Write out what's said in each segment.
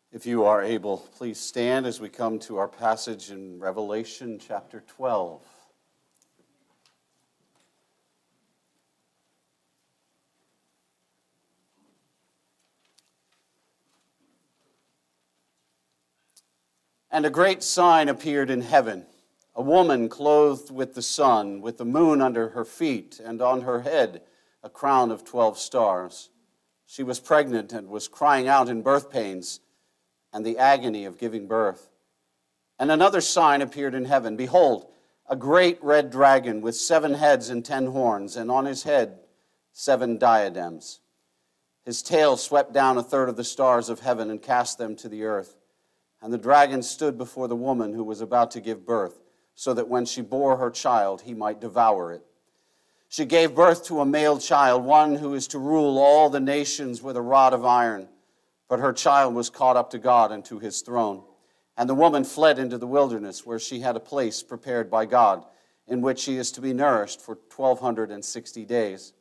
If you are able, please stand as we come to our passage in Revelation chapter 12. And a great sign appeared in heaven, a woman clothed with the sun, with the moon under her feet, and on her head a crown of 12 stars. She was pregnant and was crying out in birth pains and the agony of giving birth. And another sign appeared in heaven. Behold, a great red dragon with 7 heads and 10 horns, and on his head 7 diadems. His tail swept down a third of the stars of heaven and cast them to the earth. And the dragon stood before the woman who was about to give birth, so that when she bore her child, he might devour it. She gave birth to a male child, one who is to rule all the nations with a rod of iron. But her child was caught up to God and to his throne. And the woman fled into the wilderness, where she had a place prepared by God, in which she is to be nourished for 1,260 days.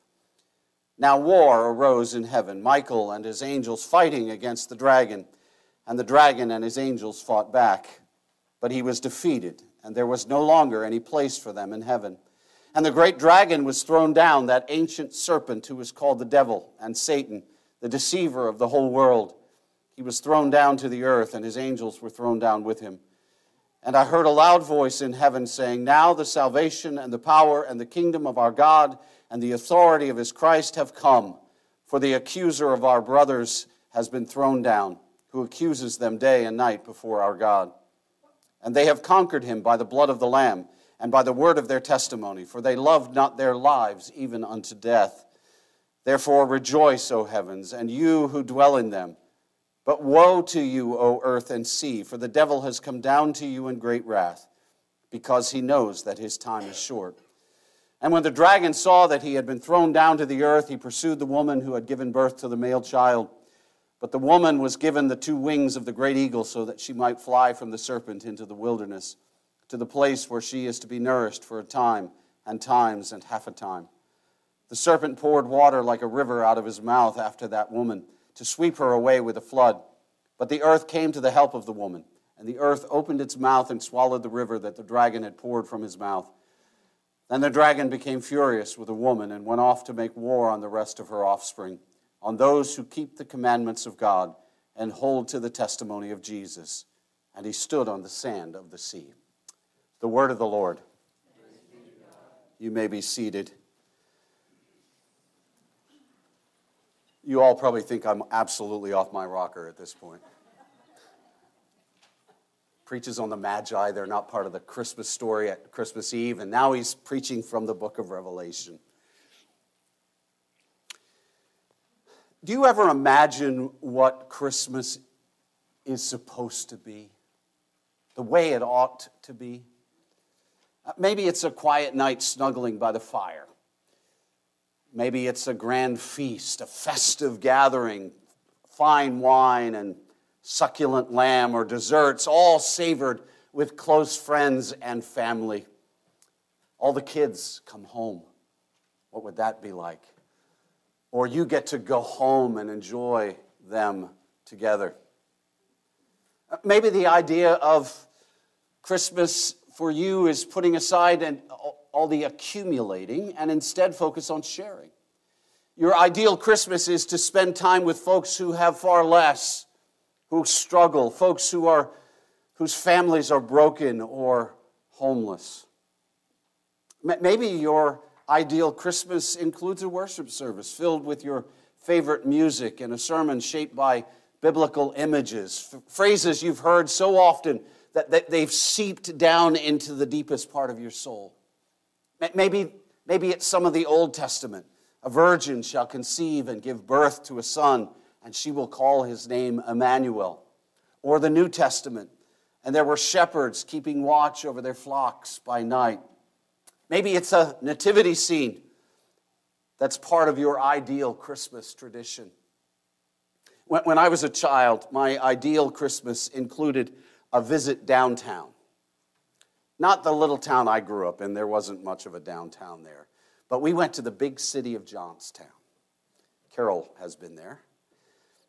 Now war arose in heaven, Michael and his angels fighting against the dragon. And the dragon and his angels fought back. But he was defeated, and there was no longer any place for them in heaven. And the great dragon was thrown down, that ancient serpent who is called the devil and Satan, the deceiver of the whole world. He was thrown down to the earth, and his angels were thrown down with him. And I heard a loud voice in heaven saying, Now the salvation and the power and the kingdom of our God and the authority of his Christ have come. For the accuser of our brothers has been thrown down, who accuses them day and night before our God. And they have conquered him by the blood of the Lamb and by the word of their testimony, for they loved not their lives even unto death. Therefore rejoice, O heavens, and you who dwell in them. But woe to you, O earth and sea, for the devil has come down to you in great wrath, because he knows that his time is short. And when the dragon saw that he had been thrown down to the earth, he pursued the woman who had given birth to the male child. But the woman was given the 2 wings of the great eagle, so that she might fly from the serpent into the wilderness, to the place where she is to be nourished for a time, and times, and half a time. The serpent poured water like a river out of his mouth after that woman, to sweep her away with a flood. But the earth came to the help of the woman, and the earth opened its mouth and swallowed the river that the dragon had poured from his mouth. Then the dragon became furious with the woman and went off to make war on the rest of her offspring, on those who keep the commandments of God and hold to the testimony of Jesus. And he stood on the sand of the sea. The word of the Lord. You may be seated. You all probably think I'm absolutely off my rocker at this point. Preaches on the Magi. They're not part of the Christmas story at Christmas Eve, and now he's preaching from the book of Revelation. Do you ever imagine what Christmas is supposed to be? The way it ought to be? Maybe it's a quiet night snuggling by the fire. Maybe it's a grand feast, a festive gathering, fine wine and succulent lamb or desserts, all savored with close friends and family. All the kids come home. What would that be like? Or you get to go home and enjoy them together. Maybe the idea of Christmas for you is putting aside all the accumulating and instead focus on sharing. Your ideal Christmas is to spend time with folks who have far less, who struggle, folks whose families are broken or homeless. Maybe your ideal Christmas includes a worship service filled with your favorite music and a sermon shaped by biblical images, phrases you've heard so often that they've seeped down into the deepest part of your soul. Maybe it's some of the Old Testament. A virgin shall conceive and give birth to a son, and she will call his name Emmanuel. Or the New Testament, and there were shepherds keeping watch over their flocks by night. Maybe it's a nativity scene that's part of your ideal Christmas tradition. When I was a child, my ideal Christmas included a visit downtown. Not the little town I grew up in. There wasn't much of a downtown there. But we went to the big city of Johnstown. Carol has been there.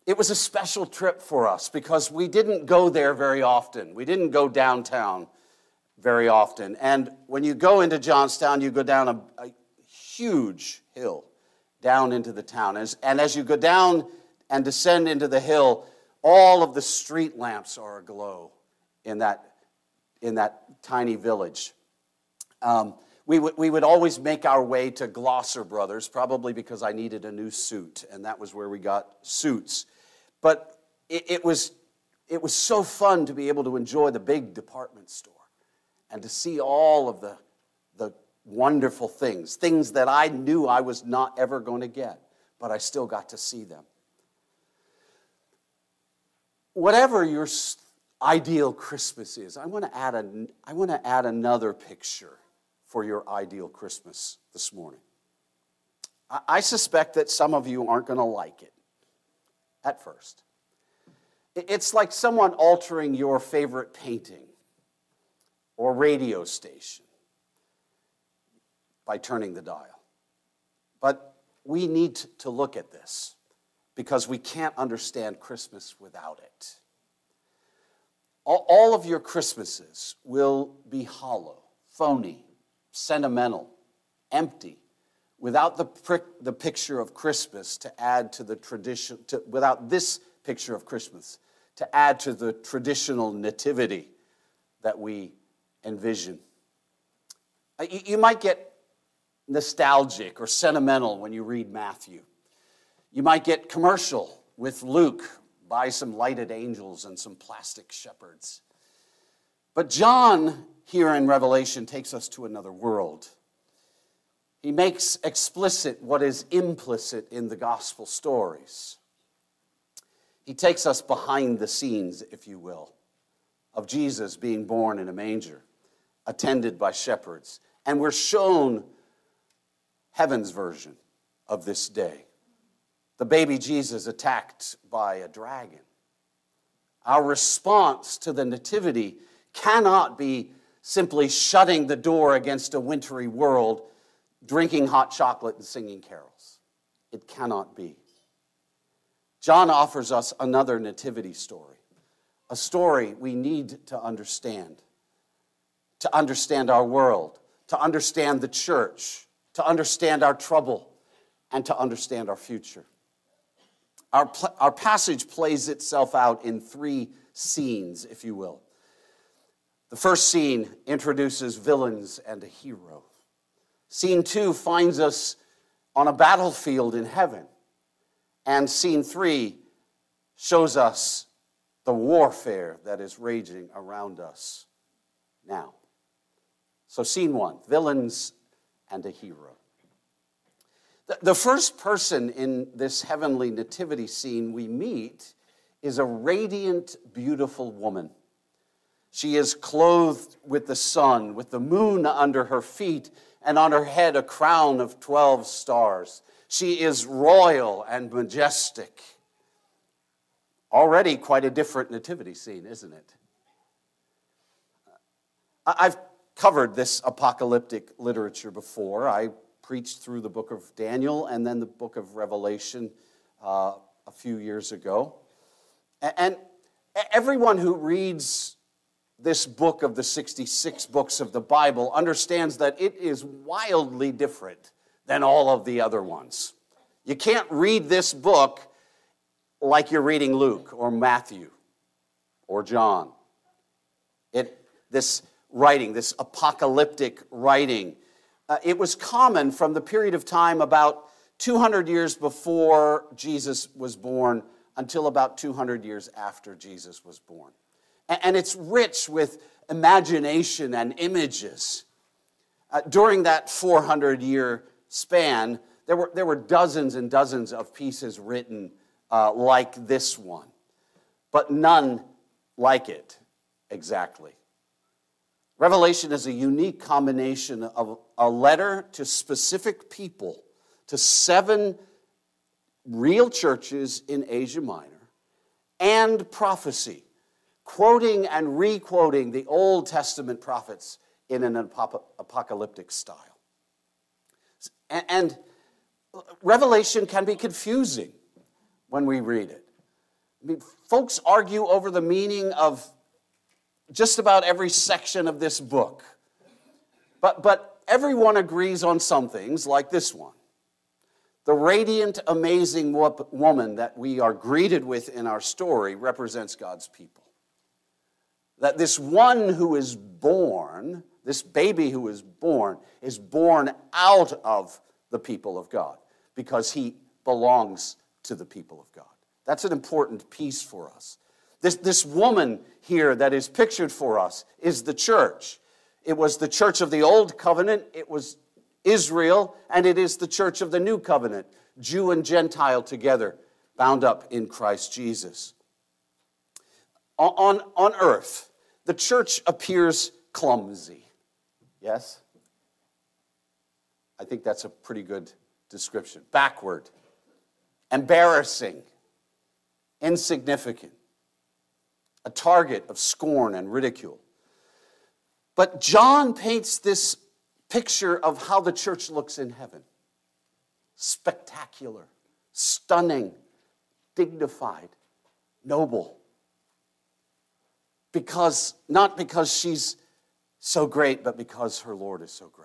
It was a special trip for us because we didn't go there very often. We didn't go downtown very often. And when you go into Johnstown, you go down a huge hill down into the town. And as you go down and descend into the hill, all of the street lamps are aglow in that tiny village. We would always make our way to Glosser Brothers, probably because I needed a new suit, and that was where we got suits. But it was so fun to be able to enjoy the big department store and to see all of the wonderful things that I knew I was not ever going to get, but I still got to see them. Whatever your ideal Christmas is, I want to add another picture for your ideal Christmas this morning. I suspect that some of you aren't going to like it at first. It's like someone altering your favorite painting or radio station by turning the dial. But we need to look at this because we can't understand Christmas without it. All of your Christmases will be hollow, phony, sentimental, empty, without the picture of Christmas to add to the tradition, without this picture of Christmas to add to the traditional nativity that we envision. You might get nostalgic or sentimental when you read Matthew. You might get commercial with Luke, buy some lighted angels and some plastic shepherds. But John, here in Revelation, takes us to another world. He makes explicit what is implicit in the gospel stories. He takes us behind the scenes, if you will, of Jesus being born in a manger, attended by shepherds. And we're shown heaven's version of this day. The baby Jesus attacked by a dragon. Our response to the nativity cannot be simply shutting the door against a wintry world, drinking hot chocolate and singing carols. It cannot be. John offers us another nativity story, a story we need to understand our world, to understand the church, to understand our trouble, and to understand our future. Our passage plays itself out in three scenes, if you will. The first scene introduces villains and a hero. Scene 2 finds us on a battlefield in heaven. And scene 3 shows us the warfare that is raging around us now. So scene 1, villains and a hero. The first person in this heavenly nativity scene we meet is a radiant, beautiful woman. She is clothed with the sun, with the moon under her feet, and on her head a crown of 12 stars. She is royal and majestic. Already quite a different nativity scene, isn't it? I've covered this apocalyptic literature before. I preached through the book of Daniel and then the book of Revelation a few years ago. And everyone who reads this book of the 66 books of the Bible understands that it is wildly different than all of the other ones. You can't read this book like you're reading Luke or Matthew or John. This writing, this apocalyptic writing, it was common from the period of time about 200 years before Jesus was born until about 200 years after Jesus was born. And it's rich with imagination and images. During that 400-year span, there were dozens and dozens of pieces written like this one, but none like it exactly. Revelation is a unique combination of a letter to specific people, to 7 real churches in Asia Minor, and prophecy, quoting and re-quoting the Old Testament prophets in an apocalyptic style. And Revelation can be confusing when we read it. I mean, folks argue over the meaning of just about every section of this book. But everyone agrees on some things, like this one. The radiant, amazing woman that we are greeted with in our story represents God's people. That this one who is born, this baby who is born out of the people of God because he belongs to the people of God. That's an important piece for us. This woman here that is pictured for us is the church. It was the church of the Old Covenant, it was Israel, and it is the church of the New Covenant, Jew and Gentile together, bound up in Christ Jesus. On earth, the church appears clumsy. Yes? I think that's a pretty good description. Backward, embarrassing, insignificant, a target of scorn and ridicule. But John paints this picture of how the church looks in heaven. Spectacular, stunning, dignified, noble. Not because she's so great, but because her Lord is so great.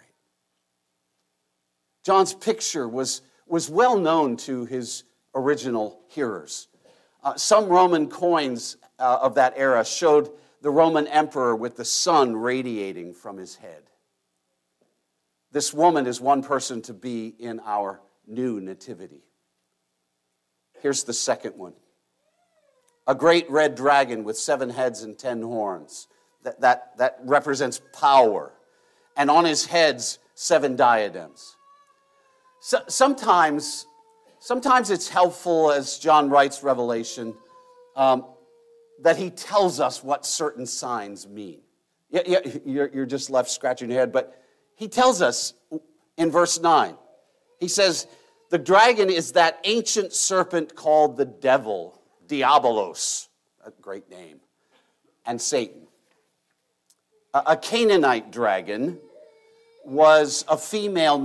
John's picture was well known to his original hearers. Some Roman coins of that era showed the Roman emperor with the sun radiating from his head. This woman is one person to be in our new nativity. Here's the second one. A great red dragon with 7 heads and 10 horns. That represents power. And on his heads, 7 diadems. So, sometimes it's helpful, as John writes Revelation, that he tells us what certain signs mean. You're just left scratching your head, but he tells us in verse 9. He says, the dragon is that ancient serpent called the devil, Diabolos, a great name, and Satan. A Canaanite dragon was a female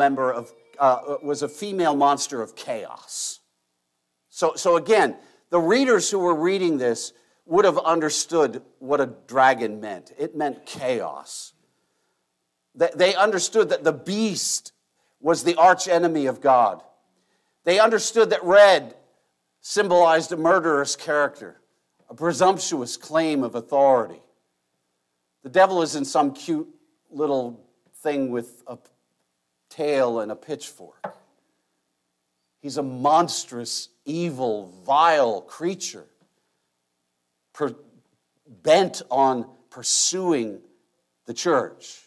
monster of chaos. So again, the readers who were reading this would have understood what a dragon meant. It meant chaos. They understood that the beast was the archenemy of God. They understood that red symbolized a murderous character, a presumptuous claim of authority. The devil isn't some cute little thing with a tail and a pitchfork. He's a monstrous, evil, vile creature, bent on pursuing the church.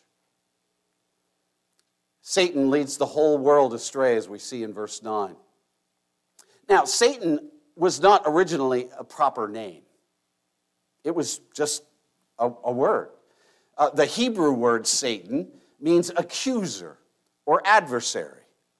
Satan leads the whole world astray, as we see in verse 9. Now, Satan was not originally a proper name. It was just a word. The Hebrew word Satan means accuser or adversary.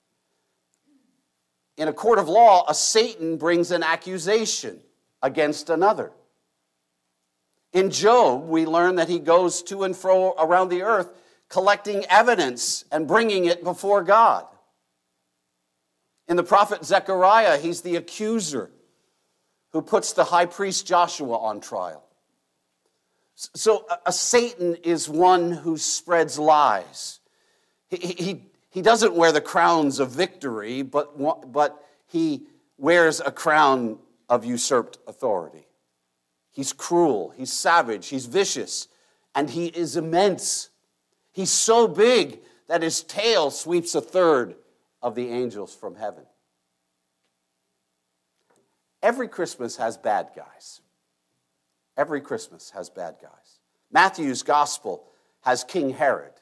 In a court of law, a Satan brings an accusation against another. In Job, we learn that he goes to and fro around the earth collecting evidence and bringing it before God. In the prophet Zechariah, he's the accuser who puts the high priest Joshua on trial. So a Satan is one who spreads lies. He doesn't wear the crowns of victory, but he wears a crown of usurped authority. He's cruel, he's savage, he's vicious, and he is immense. He's so big that his tail sweeps 1/3 of the angels from heaven. Every Christmas has bad guys. Every Christmas has bad guys. Matthew's gospel has King Herod.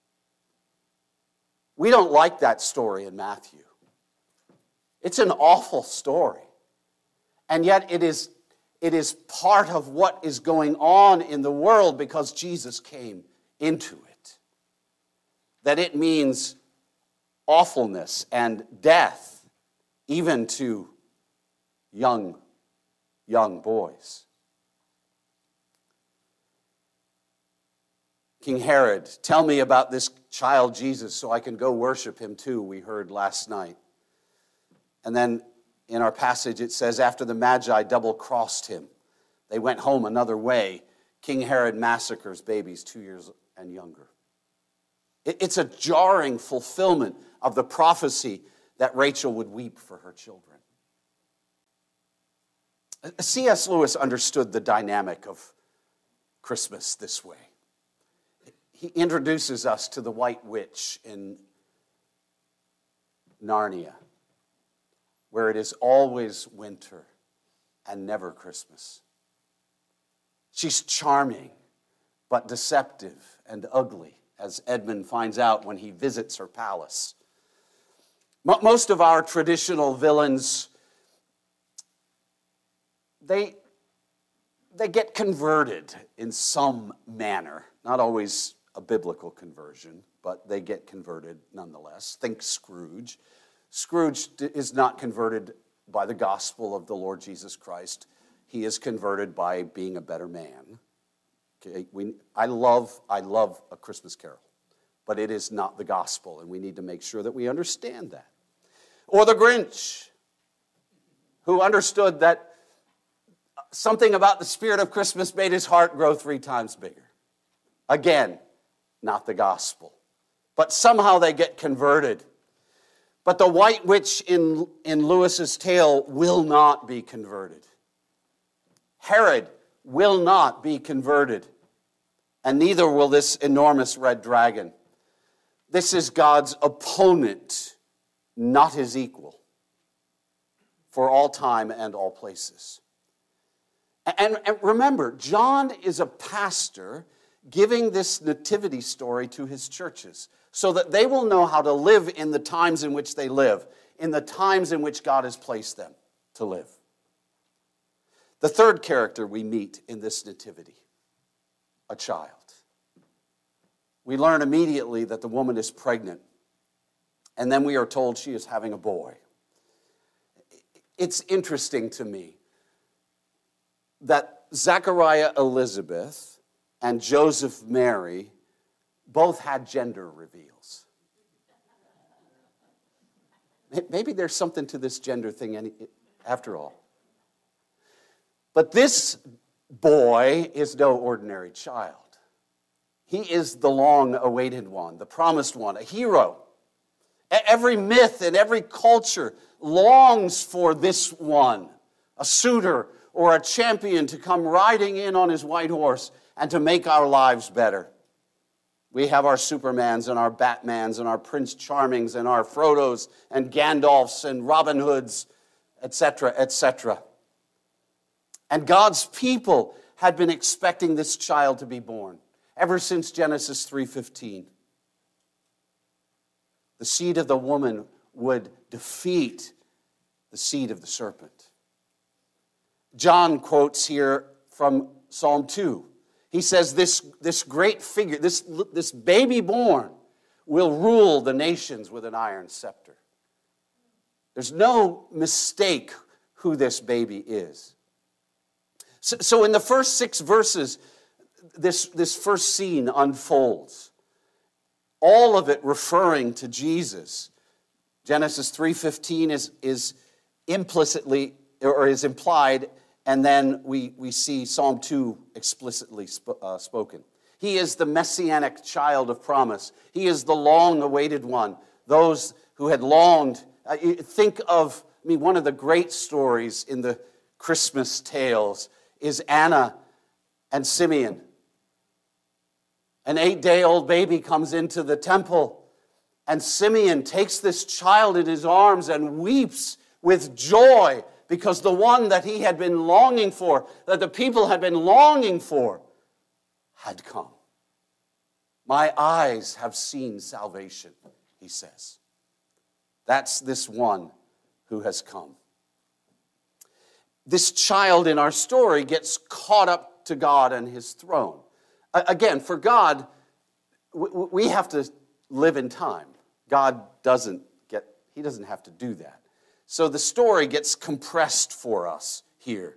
We don't like that story in Matthew. It's an awful story. And yet it is part of what is going on in the world because Jesus came into it. That it means awfulness and death, even to young boys. King Herod, tell me about this child Jesus so I can go worship him too, we heard last night. And then in our passage, it says, after the Magi double-crossed him, they went home another way. King Herod massacres babies 2 years and younger. It's a jarring fulfillment of the prophecy that Rachel would weep for her children. C.S. Lewis understood the dynamic of Christmas this way. He introduces us to the White Witch in Narnia, where it is always winter and never Christmas. She's charming, but deceptive and ugly, as Edmund finds out when he visits her palace. Most of our traditional villains, they get converted in some manner. Not always a biblical conversion, but they get converted nonetheless. Think Scrooge. Scrooge is not converted by the gospel of the Lord Jesus Christ. He is converted by being a better man. Okay, I love A Christmas Carol, but it is not the gospel, and we need to make sure that we understand that. Or the Grinch, who understood that something about the spirit of Christmas made his heart grow 3 times bigger. Again, not the gospel. But somehow they get converted. But the White Witch in Lewis's tale will not be converted. Herod will not be converted. And neither will this enormous red dragon. This is God's opponent, not his equal, for all time and all places. And remember, John is a pastor giving this nativity story to his churches so that they will know how to live in the times in which they live, in the times in which God has placed them to live. The third character we meet in this nativity, a child. We learn immediately that the woman is pregnant, and then we are told she is having a boy. It's interesting to me that Zechariah Elizabeth and Joseph Mary both had gender reveals. Maybe there's something to this gender thing after all. But this boy is no ordinary child. He is the long-awaited one, the promised one, a hero. Every myth and every culture longs for this one, a suitor or a champion to come riding in on his white horse and to make our lives better. We have our Supermans and our Batmans and our Prince Charmings and our Frodos and Gandalfs and Robin Hoods, etc., etc. And God's people had been expecting this child to be born ever since Genesis 3:15. The seed of the woman would defeat the seed of the serpent. John quotes here from Psalm 2. He says this great figure, this baby born, will rule the nations with an iron scepter. There's no mistake who this baby is. So in the first 6 verses, this first scene unfolds. All of it referring to Jesus. Genesis 3:15 is implicitly or is implied, and then we see Psalm 2 explicitly spoken. He is the messianic child of promise. He is the long-awaited one. Those who had longed. Think of one of the great stories in the Christmas tales is Anna and Simeon. An 8-day-old baby comes into the temple, and Simeon takes this child in his arms and weeps with joy because the one that he had been longing for, that the people had been longing for, had come. My eyes have seen salvation, he says. That's this one who has come. This child in our story gets caught up to God and his throne. Again, for God, we have to live in time. God doesn't have to do that. So the story gets compressed for us here.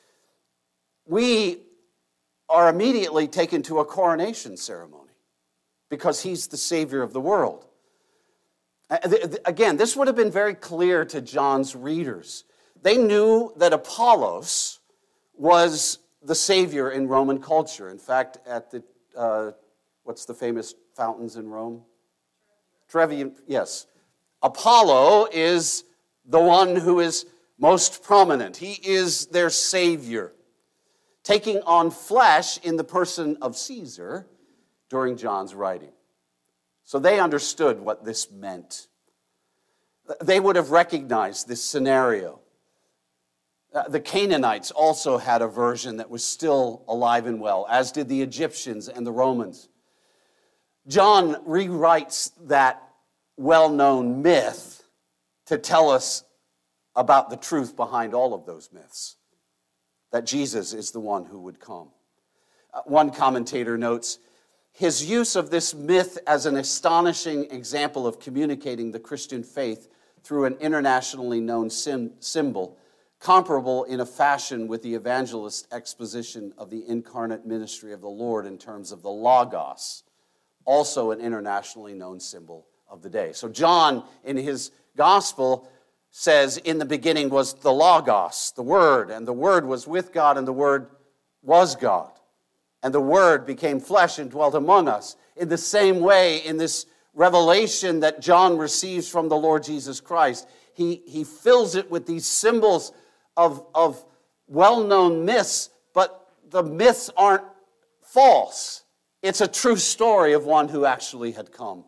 We are immediately taken to a coronation ceremony because he's the Savior of the world. Again, this would have been very clear to John's readers They knew that Apollos was the savior in Roman culture. In fact, at the, what's the famous fountains in Rome? Trevi, yes. Apollo is the one who is most prominent. He is their savior, taking on flesh in the person of Caesar during John's writing. So they understood what this meant. They would have recognized this scenario. The Canaanites also had a version that was still alive and well, as did the Egyptians and the Romans. John rewrites that well-known myth to tell us about the truth behind all of those myths, that Jesus is the one who would come. One commentator notes, his use of this myth as an astonishing example of communicating the Christian faith through an internationally known symbol, comparable in a fashion with the evangelist exposition of the incarnate ministry of the Lord in terms of the Logos, also an internationally known symbol of the day. So John, in his gospel, says, in the beginning was the Logos, the Word, and the Word was with God, and the Word was God. And the Word became flesh and dwelt among us. In the same way, in this revelation that John receives from the Lord Jesus Christ, he fills it with these symbols of well-known myths, but the myths aren't false. It's a true story of one who actually had come.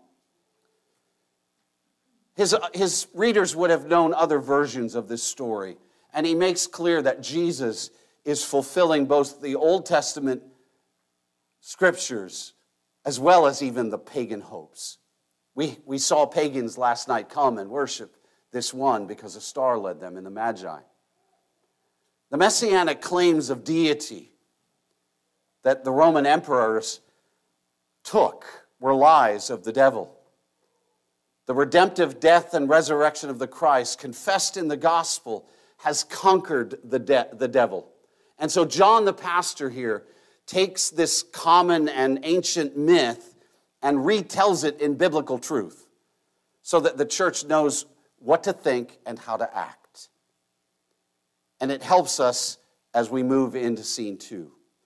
His readers would have known other versions of this story, and he makes clear that Jesus is fulfilling both the Old Testament scriptures as well as even the pagan hopes. We saw pagans last night come and worship this one because a star led them in the Magi. The messianic claims of deity that the Roman emperors took were lies of the devil. The redemptive death and resurrection of the Christ, confessed in the gospel, has conquered the devil. And so John the pastor here takes this common and ancient myth and retells it in biblical truth so that the church knows what to think and how to act. And it helps us as we move into scene 2.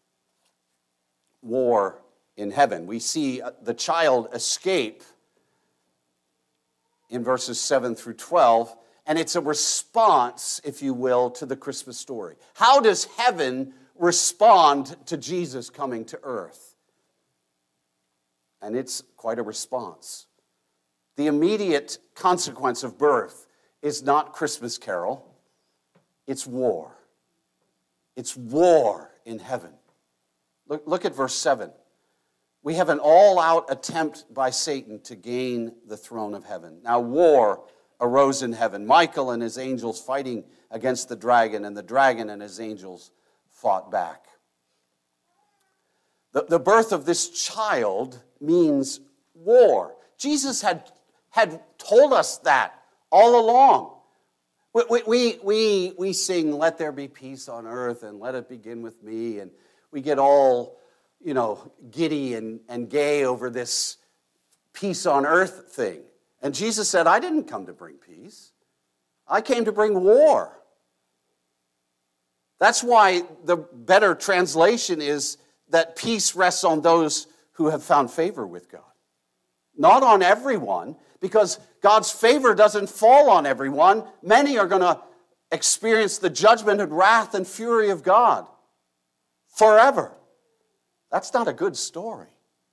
War in heaven. We see the child escape in verses 7 through 12, and it's a response, if you will, to the Christmas story. How does heaven respond to Jesus coming to earth? And it's quite a response. The immediate consequence of birth is not Christmas carol, it's war. It's war in heaven. Look at verse 7. We have an all-out attempt by Satan to gain the throne of heaven. Now war arose in heaven. Michael and his angels fighting against the dragon, and the dragon and his angels fought back. The birth of this child means war. Jesus had told us that all along. We sing, "Let there be peace on earth and let it begin with me," and we get all, giddy and gay over this peace on earth thing. And Jesus said, I didn't come to bring peace. I came to bring war. That's why the better translation is that peace rests on those who have found favor with God. Not on everyone, because God's favor doesn't fall on everyone. Many are going to experience the judgment and wrath and fury of God forever. That's not a good story.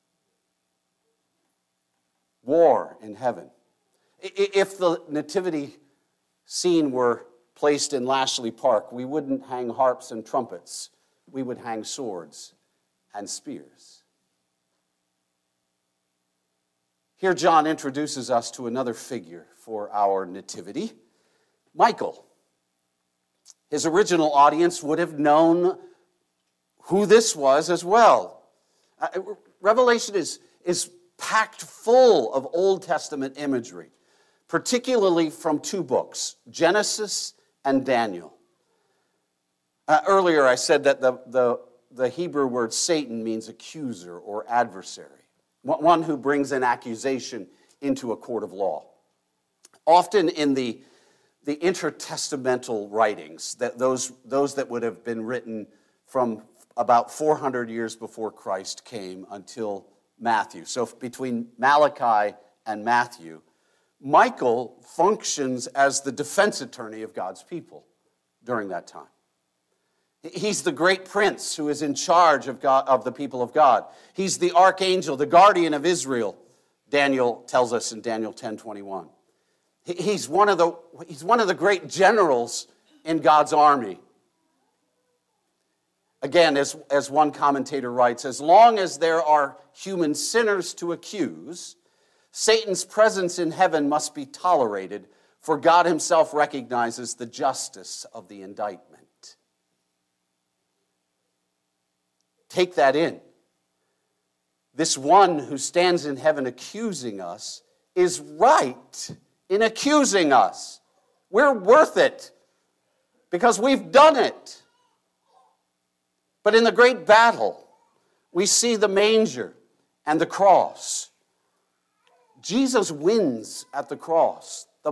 War in heaven. If the nativity scene were placed in Lashley Park, we wouldn't hang harps and trumpets. We would hang swords and spears. Here John introduces us to another figure for our nativity, Michael. His original audience would have known who this was as well. Revelation is packed full of Old Testament imagery, particularly from 2 books, Genesis and Daniel. Earlier I said that the Hebrew word Satan means accuser or adversary, one who brings an accusation into a court of law. Often in the the intertestamental writings, those that would have been written from about 400 years before Christ came until Matthew. So between Malachi and Matthew, Michael functions as the defense attorney of God's people during that time. He's the great prince who is in charge of the people of God. He's the archangel, the guardian of Israel, Daniel tells us in Daniel 10:21. He's one of the great generals in God's army. Again, as one commentator writes, as long as there are human sinners to accuse, Satan's presence in heaven must be tolerated, for God himself recognizes the justice of the indictment. Take that in. This one who stands in heaven accusing us is right in accusing us. We're worth it because we've done it. But in the great battle, we see the manger and the cross. Jesus wins at the cross. The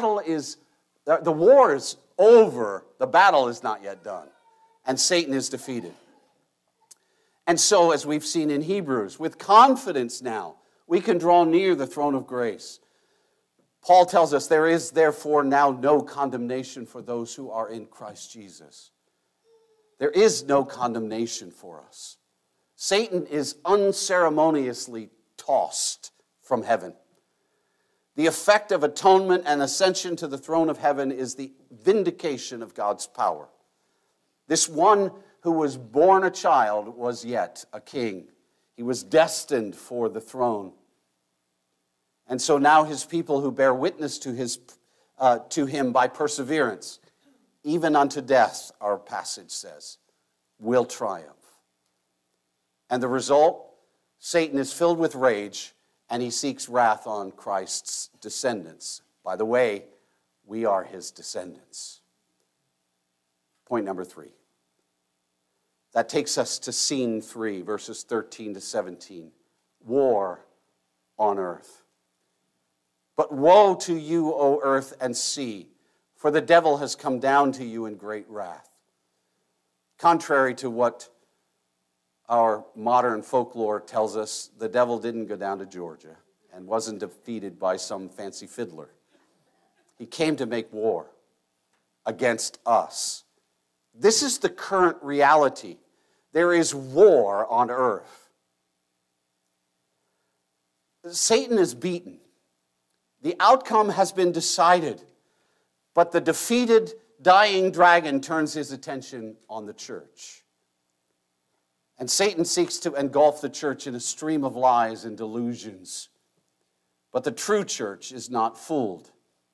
war is over. The battle is not yet done. And Satan is defeated. And so, as we've seen in Hebrews, with confidence now, we can draw near the throne of grace. Paul tells us there is therefore now no condemnation for those who are in Christ Jesus. There is no condemnation for us. Satan is unceremoniously tossed from heaven. The effect of atonement and ascension to the throne of heaven is the vindication of God's power. This one who was born a child was yet a king. He was destined for the throne. And so now his people who bear witness to him by perseverance, even unto death, our passage says, will triumph. And the result, Satan is filled with rage, and he seeks wrath on Christ's descendants. By the way, we are his descendants. Point number 3. That takes us to scene 3, verses 13 to 17. War on earth. But woe to you, O earth and sea, for the devil has come down to you in great wrath. Contrary to what our modern folklore tells us, the devil didn't go down to Georgia and wasn't defeated by some fancy fiddler. He came to make war against us. This is the current reality. There is war on earth. Satan is beaten. The outcome has been decided, but the defeated, dying dragon turns his attention on the church. And Satan seeks to engulf the church in a stream of lies and delusions. But the true church is not fooled.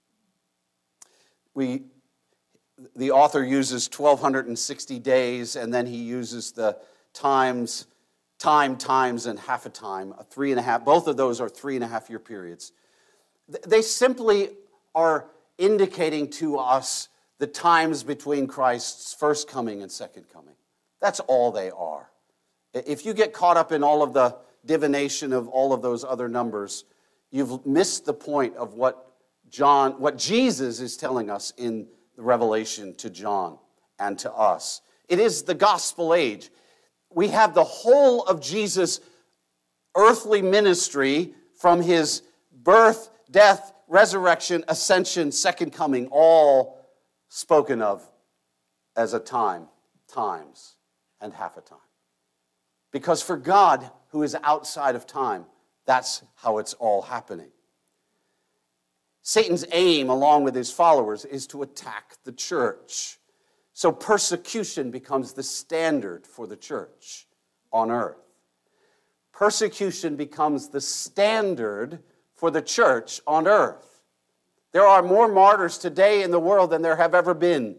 The author uses 1,260 days, and then he uses the times, and half a time, a 3.5. Both of those are 3.5 year periods. They simply are indicating to us the times between Christ's first coming and second coming. That's all they are. If you get caught up in all of the divination of all of those other numbers, you've missed the point of what Jesus is telling us in the revelation to John and to us. It is the gospel age. We have the whole of Jesus' earthly ministry from his birth, death, resurrection, ascension, second coming, all spoken of as a time, times, and half a time. Because for God, who is outside of time, that's how it's all happening. Satan's aim, along with his followers, is to attack the church. So persecution becomes the standard for the church on earth. Persecution becomes the standard for the church on earth. There are more martyrs today in the world than there have ever been.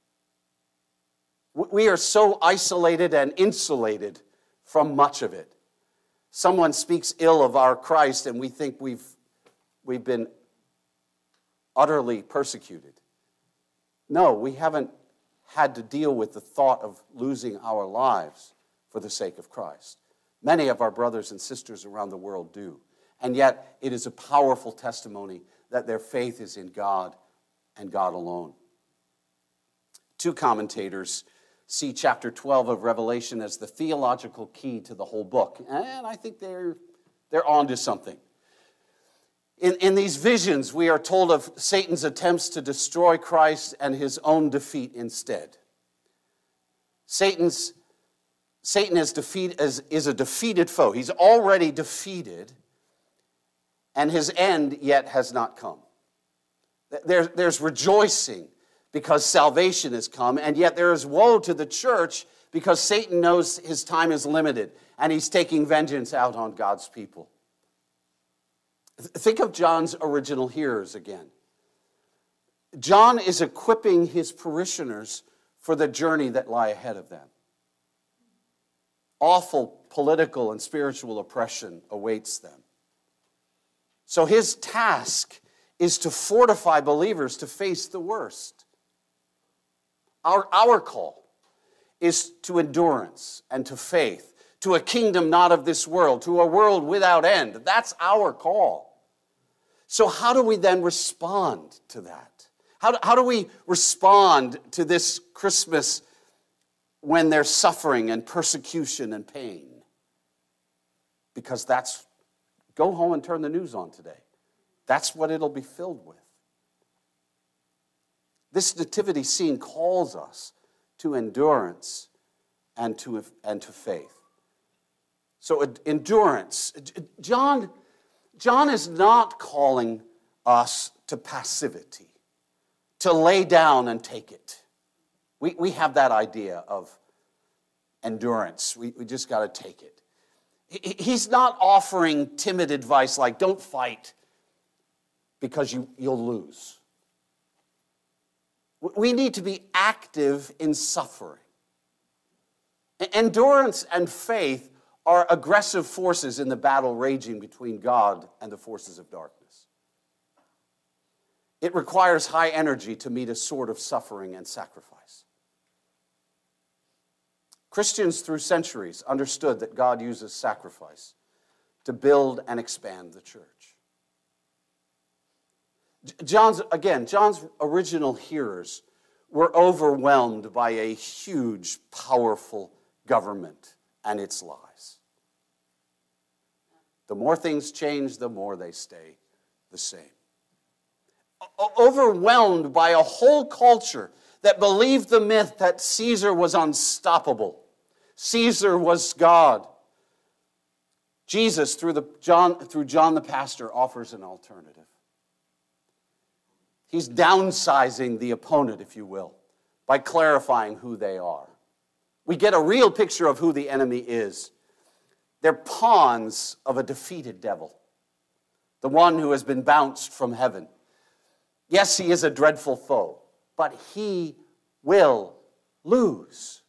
We are so isolated and insulated from much of it. Someone speaks ill of our Christ and we think we've been utterly persecuted. No, we haven't had to deal with the thought of losing our lives for the sake of Christ. Many of our brothers and sisters around the world do. And yet, it is a powerful testimony that their faith is in God and God alone. Two commentators see chapter 12 of Revelation as the theological key to the whole book, and I think they're onto something. In these visions, we are told of Satan's attempts to destroy Christ and his own defeat instead. Satan is a defeated foe. He's already defeated, and his end yet has not come. There's rejoicing because salvation has come, and yet there is woe to the church because Satan knows his time is limited, and he's taking vengeance out on God's people. Think of John's original hearers again. John is equipping his parishioners for the journey that lie ahead of them. Awful political and spiritual oppression awaits them. So his task is to fortify believers to face the worst. Our call is to endurance and to faith, to a kingdom not of this world, to a world without end. That's our call. So how do we then respond to that? How do we respond to this Christmas when there's suffering and persecution and pain? Because go home and turn the news on today. That's what it'll be filled with. This nativity scene calls us to endurance and to faith. So endurance. John is not calling us to passivity, to lay down and take it. We have that idea of endurance. We just got to take it. He's not offering timid advice like, don't fight because you'll lose. We need to be active in suffering. Endurance and faith are aggressive forces in the battle raging between God and the forces of darkness. It requires high energy to meet a sword of suffering and sacrifice. Christians through centuries understood that God uses sacrifice to build and expand the church. John's original hearers were overwhelmed by a huge, powerful government and its lies. The more things change, the more they stay the same. Overwhelmed by a whole culture that believed the myth that Caesar was unstoppable. Caesar was God. Jesus, through John the pastor, offers an alternative. He's downsizing the opponent, if you will, by clarifying who they are. We get a real picture of who the enemy is. They're pawns of a defeated devil, the one who has been bounced from heaven. Yes, he is a dreadful foe, but he will lose.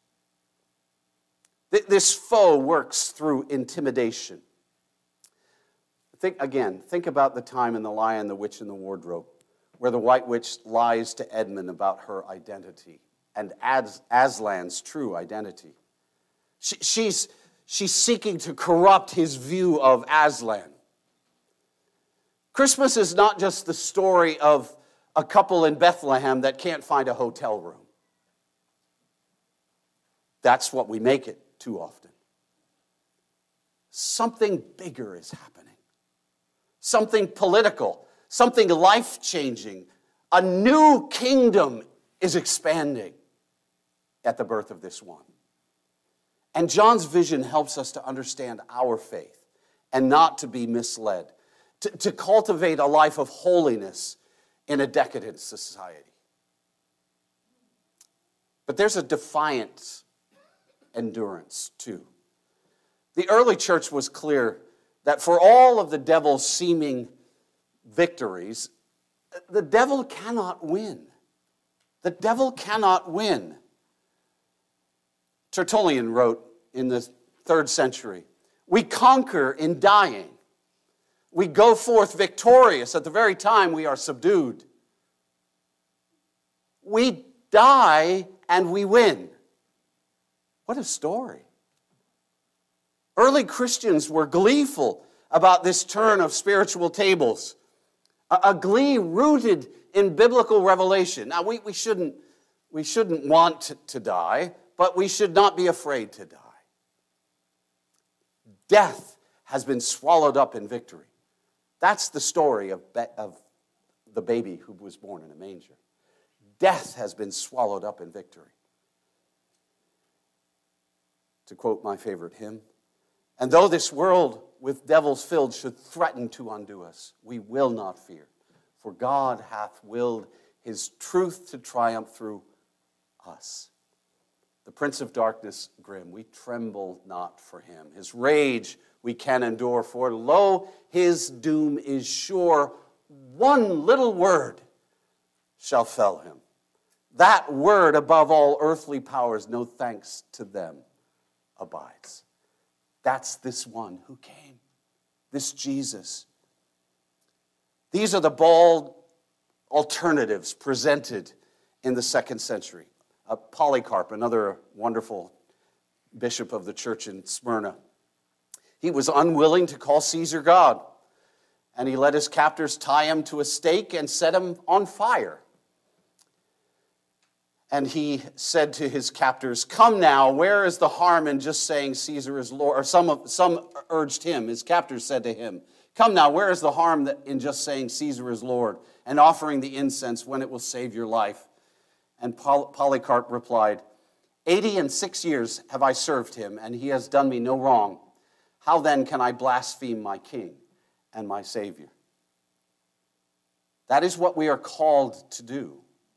This foe works through intimidation. Think about the time in The Lion, the Witch, and the Wardrobe, where the White Witch lies to Edmund about her identity and Aslan's true identity. She's seeking to corrupt his view of Aslan. Christmas is not just the story of a couple in Bethlehem that can't find a hotel room. That's what we make it too often. Something bigger is happening. Something political, something life-changing. A new kingdom is expanding at the birth of this one. And John's vision helps us to understand our faith and not to be misled, to cultivate a life of holiness in a decadent society. But there's a defiant endurance too. The early church was clear that for all of the devil's seeming victories, the devil cannot win. The devil cannot win. Tertullian wrote in the 3rd century, "We conquer in dying. We go forth victorious at the very time we are subdued. We die and we win." What a story. Early Christians were gleeful about this turn of spiritual tables, a glee rooted in biblical revelation. Now, we shouldn't want to die, but we should not be afraid to die. Death has been swallowed up in victory. That's the story of the baby who was born in a manger. Death has been swallowed up in victory. To quote my favorite hymn, and though this world with devils filled should threaten to undo us, we will not fear, for God hath willed his truth to triumph through us. The prince of darkness grim, we tremble not for him. His rage we can endure, for lo, his doom is sure. One little word shall fell him. That word above all earthly powers, no thanks to them abides. That's this one who came, this Jesus. These are the bold alternatives presented in the 2nd century. Polycarp, another wonderful bishop of the church in Smyrna, he was unwilling to call Caesar God, and he let his captors tie him to a stake and set him on fire. And he said to his captors, "Come now, where is the harm in just saying Caesar is Lord?" Or some urged him, his captors said to him, "Come now, where is the harm in just saying Caesar is Lord and offering the incense when it will save your life?" And Polycarp replied, 86 years have I served him, and he has done me no wrong. How then can I blaspheme my king and my Savior? That is what we are called to do.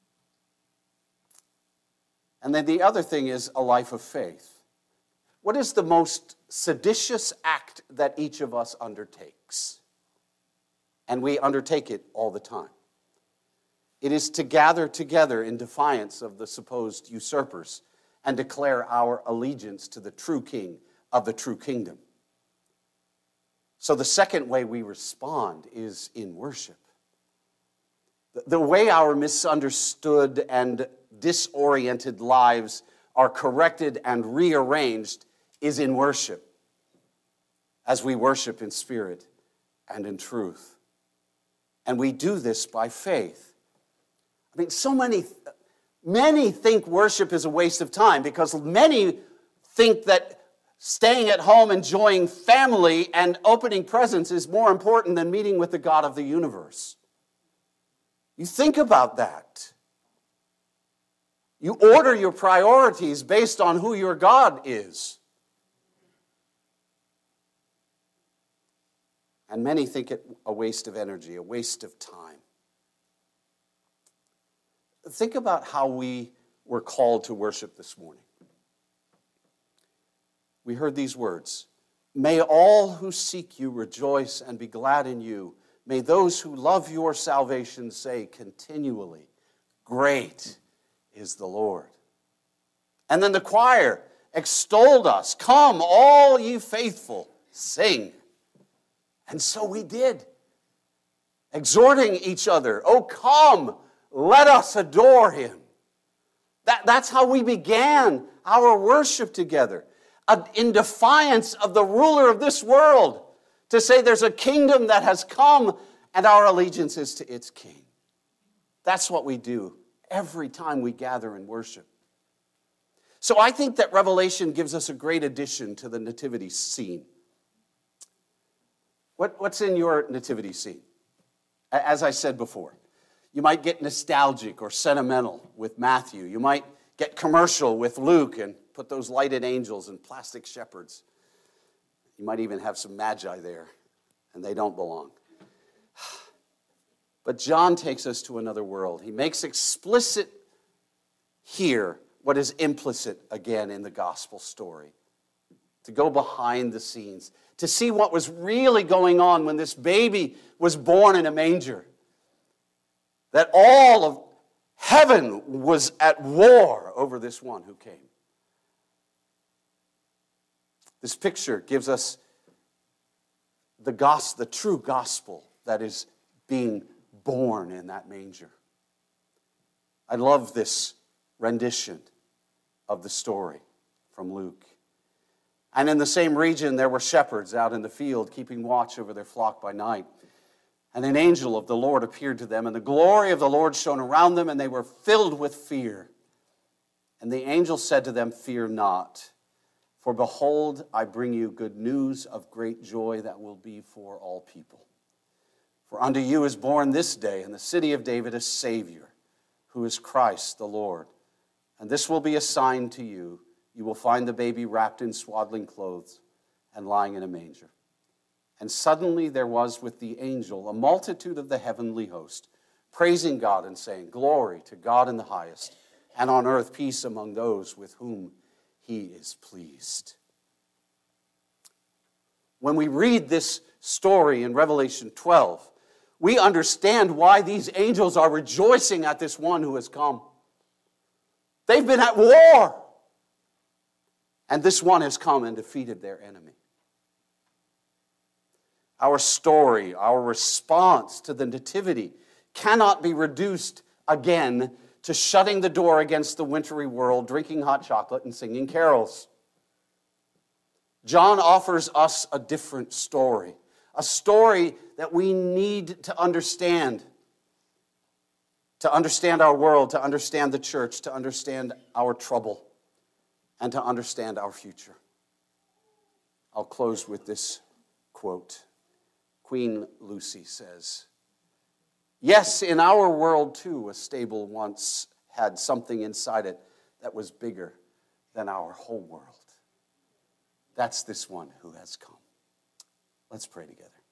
And then the other thing is a life of faith. What is the most seditious act that each of us undertakes? And we undertake it all the time. It is to gather together in defiance of the supposed usurpers and declare our allegiance to the true king of the true kingdom. So the second way we respond is in worship. The way our misunderstood and disoriented lives are corrected and rearranged is in worship, as we worship in spirit and in truth. And we do this by faith. I mean, many think worship is a waste of time because many think that staying at home, enjoying family, and opening presents is more important than meeting with the God of the universe. You think about that. You order your priorities based on who your God is. And many think it a waste of energy, a waste of time. Think about how we were called to worship this morning. We heard these words, "May all who seek you rejoice and be glad in you. May those who love your salvation say continually, great is the Lord." And then the choir extolled us, "Come, all ye faithful, sing." And so we did, exhorting each other, "Oh, come, let us adore him." That's how we began our worship together, in defiance of the ruler of this world, to say there's a kingdom that has come and our allegiance is to its king. That's what we do every time we gather and worship. So I think that Revelation gives us a great addition to the nativity scene. What's in your nativity scene? As I said before, you might get nostalgic or sentimental with Matthew. You might get commercial with Luke and put those lighted angels and plastic shepherds. You might even have some magi there, and they don't belong. But John takes us to another world. He makes explicit here what is implicit again in the gospel story. To go behind the scenes, to see what was really going on when this baby was born in a manger. That all of heaven was at war over this one who came. This picture gives us the true gospel that is being born in that manger. I love this rendition of the story from Luke. And in the same region, there were shepherds out in the field keeping watch over their flock by night. And an angel of the Lord appeared to them, and the glory of the Lord shone around them, and they were filled with fear. And the angel said to them, "Fear not, for behold, I bring you good news of great joy that will be for all people. For unto you is born this day in the city of David a Savior, who is Christ the Lord. And this will be a sign to you. You will find the baby wrapped in swaddling clothes and lying in a manger." And suddenly there was with the angel a multitude of the heavenly host, praising God and saying, "Glory to God in the highest, and on earth peace among those with whom he is pleased." When we read this story in Revelation 12, we understand why these angels are rejoicing at this one who has come. They've been at war, and this one has come and defeated their enemy. Our story, our response to the nativity cannot be reduced again to shutting the door against the wintry world, drinking hot chocolate, and singing carols. John offers us a different story, a story that we need to understand our world, to understand the church, to understand our trouble, and to understand our future. I'll close with this quote. Queen Lucy says, "Yes, in our world too, a stable once had something inside it that was bigger than our whole world. That's this one who has come." Let's pray together.